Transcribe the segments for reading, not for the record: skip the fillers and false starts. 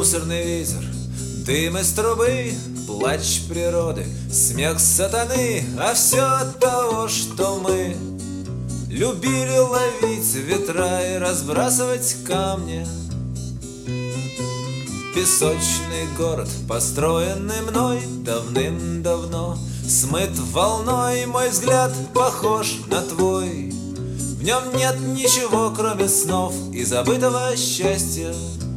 Мусорный ветер, дым из трубы, плач природы, смех сатаны, а все от того, что мы любили ловить ветра и разбрасывать камни. Песочный город, построенный мной давным-давно, смыт волной, мой взгляд похож на твой. В нем нет ничего, кроме снов и забытого счастья.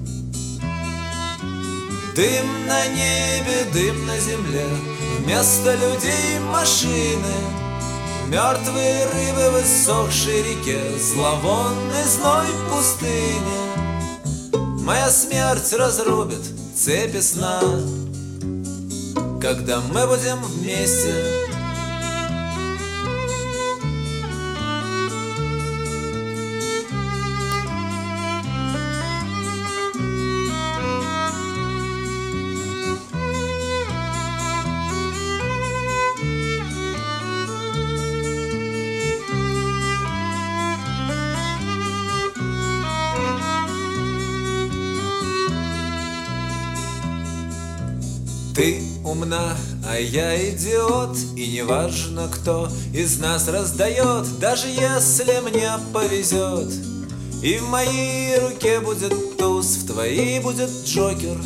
Дым на небе, дым на земле, вместо людей машины, мертвые рыбы в иссохшей реке, зловонный зной пустыни. Моя смерть разрубит цепи сна, когда мы будем вместе. Ты умна, а я идиот, и неважно, кто из нас раздает, даже если мне повезет. И в моей руке будет туз, в твоей будет джокер.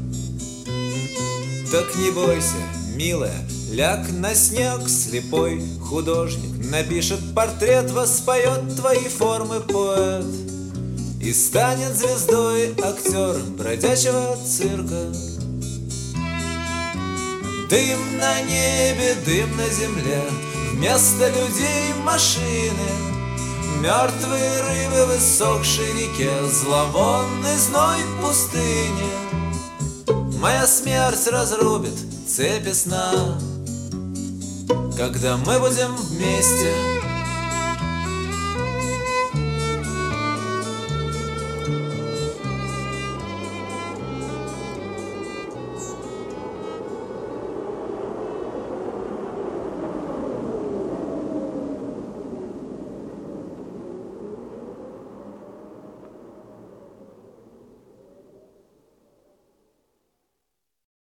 Так не бойся, милая, ляг на снег, слепой художник напишет портрет, воспоет твои формы поэт и станет звездой актером бродячего цирка. Дым на небе, дым на земле, вместо людей машины, мертвые рыбы в иссохшей реке, зловонный зной пустыни. Моя смерть разрубит цепи сна, когда мы будем вместе.